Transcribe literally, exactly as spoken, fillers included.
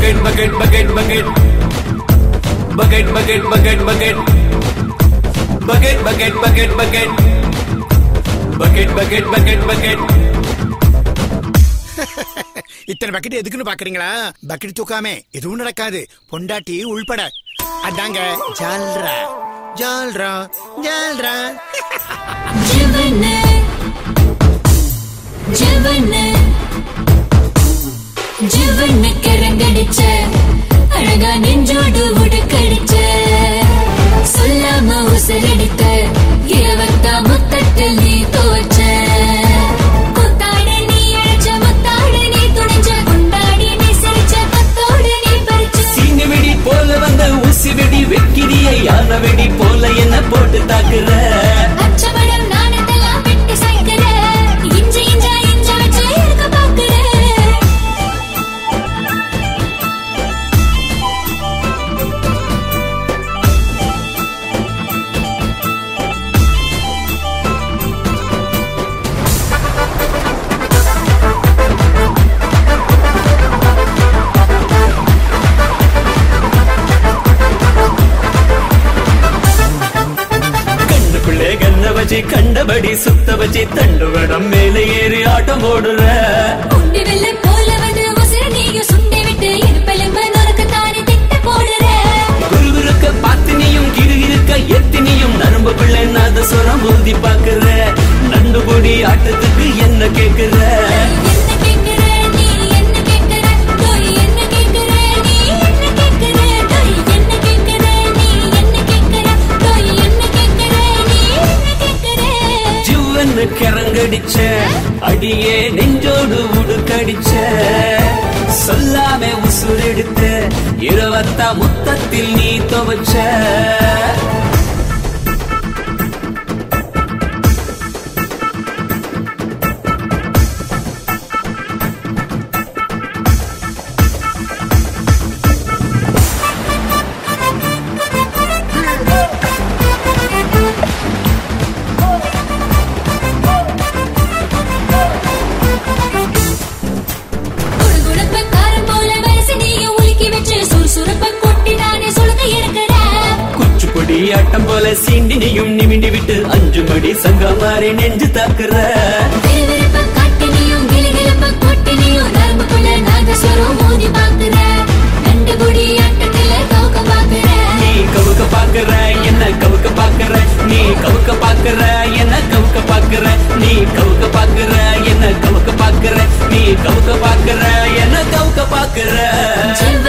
bucket, bucket, bucket, bucket. Bucket, bucket, bucket, bucket. Bucket, bucket, bucket, bucket. Bucket, bucket, bucket, bucket. இத்தனை bucket எதுக்குன்னு பாக்குறீங்களா? Bucket தூக்காமே எதுவும் நடக்காது, பொண்டாட்டி உள்பட. அதாங்க ஜால்ரா ஜால்ரா ஜால்ரா. ஜீவனே ஜீவனே ஜீவனே கரங்கடிச்ச அழகா நெஞ்சோடு உடுக்கடிச்ச சொல்லாம உசரடித்த இரவத்தா முத்தட்டில் நீ தோச்ச முத்தாடு நீ அழைச்ச முத்தாடு நீ துணிஞ்ச கொண்டாடி நீ சிரிச்ச கத்தோடு நீ பறிச்ச சீனி வெடி போல வந்த ஊசி வெடி வெக்கிரியை யான வெடி போல என்ன போட்டு தாக்குற அச்சமடம் நானதெல்லாம் விட்டு சைக்கிற இஞ்ச இஞ்ச இஞ்ச வச்சு இருக்க பாக்குற கண்டபடி சுத்த வச்சு தண்டுவடம் மேலே ஏறி ஆட்டம் போடுற உண்டி வெள்ள போல வந்து உசிர நீங்க சுண்டி விட்டு இருப்பெலும்பு நொறுக்கு தானே திட்ட போடுற குருகுருக்க பாத்தினியும் கிருகிருக்க எத்தினியும் நரம்பு பிள்ளை நாத சுரம் ஊதி பாக்குற நண்டு பொடி ஆட்டத்துக்கு என்ன கேக்குற என்ன கேக்குற நீ என்ன கேக்குற தோய் என்ன கேக்குற நீ என்ன கேக்குற தோய் என்ன கேக்குற நீ என்ன கேக்குற தோய் என்ன கேக்குற நீ என்ன கேக்குற ஜீவன்னு கரங்கடிச்ச அடியே நெஞ்சோடு உடுக்கடிச்ச சொல்லாம உசுரெடுத்த இருவத்தா முத்தத்தில் நீ துவச்ச குடுகுடுப்ப காரம் போல வயசு நீயும் உலுக்கி வச்சு சுறுசுறுப்ப கொட்டி நானே சுளுக்க எடுக்கிற குச்சிப்பொடி ஆட்டம் போல சீண்டினியும் நிமிண்டி விட்டு அஞ்சு மடி சங்க மாறி நெஞ்சு தாக்குற விறுவிறுப்ப காட்டி நீயும் கிளுகிளுப்ப கொட்டி நீயும் நரம்புக்குள்ள நாதஸ்வரம் ஊதி பாக்குற ரெண்டு பொடி ஆட்டத்துல கவுக்க பாக்குற நீ கவுக்க பாக்குற என்ன கவுக்க பாக்குற நீ கவுக்க பாக்குற என்ன கவுக்க பாக்குற நீ கவுக்க பாக்குற என்ன கவுக்க பாக்குற நீ கவுக்க பாக்குற என்ன கவுக்க பாக்குற ஜீவ